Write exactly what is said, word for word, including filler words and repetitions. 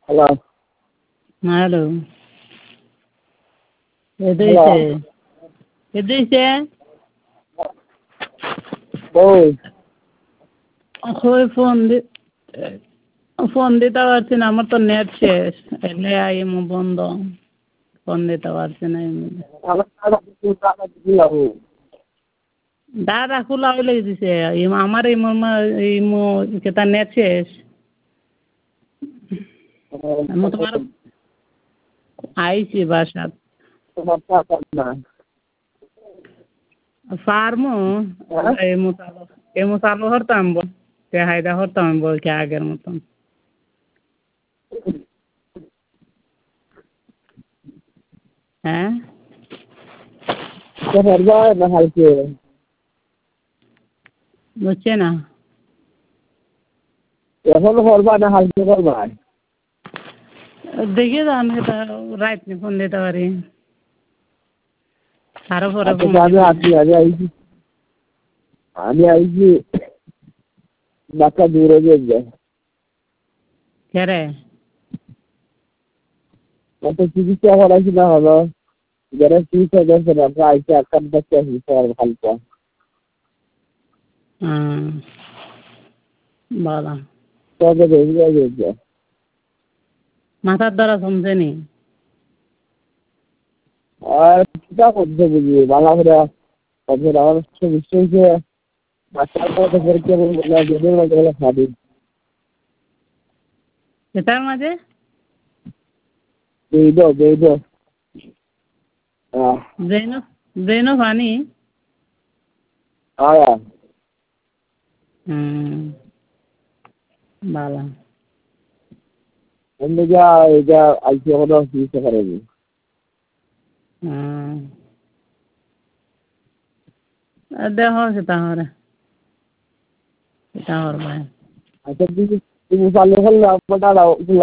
Hello. Hello. কেডে hello. হইছে? কেডে হইছে? কই? কই ফোন দি ফোন দিতে পারছি না, আমার তো নেট শেষ। এলে আইমু বন্ধ। ফোন দিতে পারছি না এমনি। দাদা খোলা হইলে দিছে। আমার ইমো ইমো কেতা নেট শেষ। আমি তোমার আইছি বাসাত। পারমু এমু চালু এমু চালু করতাম বল। হায়দা করতাম বল কি আগের মতন। হ্যাঁ? বুঝছে না। এখন করবা না হালকা করবা? দেখি তো আমি তো রাত নি ফোন দিতে পারি। আরো পরে আচ্ছা ফোন আমি দিবো। আছি আমি আইছি আমি আইছি বাচ্চা দূরে গিয়ে কেরে? কত চিকিৎসা করাইছি না হলো যারা চিকিৎসা করছে না আমরা আইসি একটা বাচ্চা হিসাব হালকা হুম বলো। তবে বেরিয়ে গিয়েছে মাথার দ্বারা কমছে নি? আর কিটা করছে বুঝি বালা করে তারপর আমার সমস্যা হয়েছে বাচ্চার পথে পরীক্ষা বললাম বেদের মাঝে বলে খাবি সেটার মাঝে? বেইদ বেইদ আহ ব্রেনও ব্রেনও পানি? আয়া হুম ভালো। এমনি যা এটা আইসি কোনো চিকিৎসা করেনি হুম দেখো সেটা হরে সেটা হরবে। আচ্ছা তুমি তুমি চালু করলে আপনার